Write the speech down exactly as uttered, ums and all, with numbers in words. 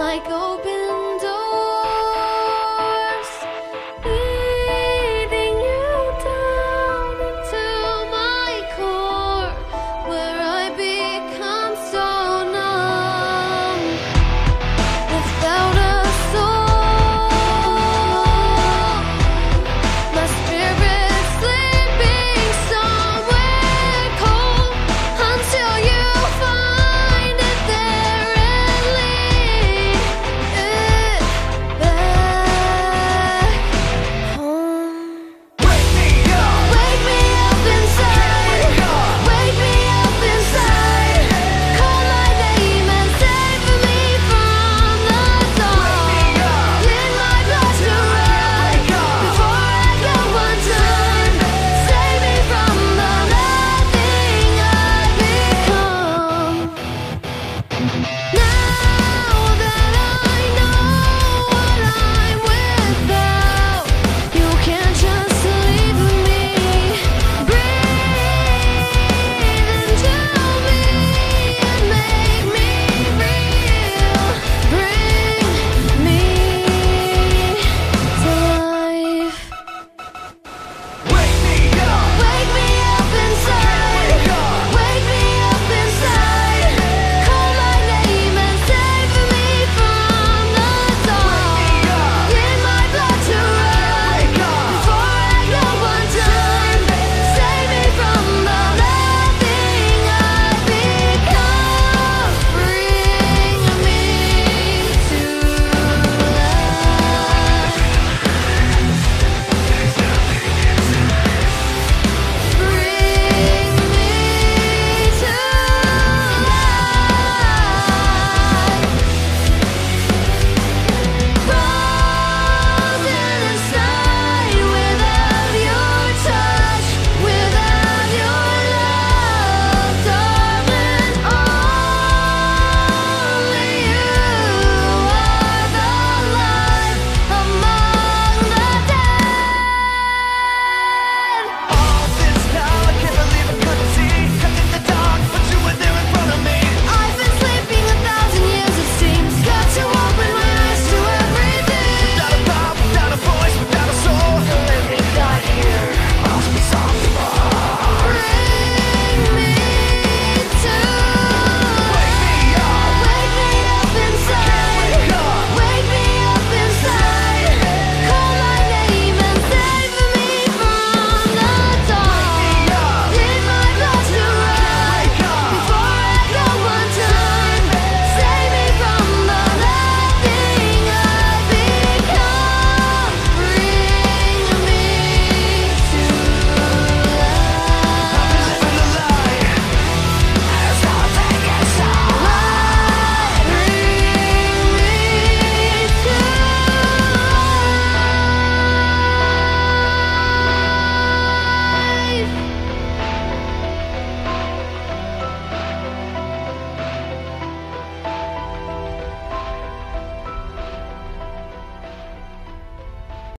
like open doors, leading you down into my core, where I become so numb, without a soul, my spirit sleeping somewhere cold, until you find it there and lead it back home. Wake me up, wake me up inside, wake me up inside, cold like the demons, save me from the dark, in my blood to run, before I go undone, save me from the nothing I become. Now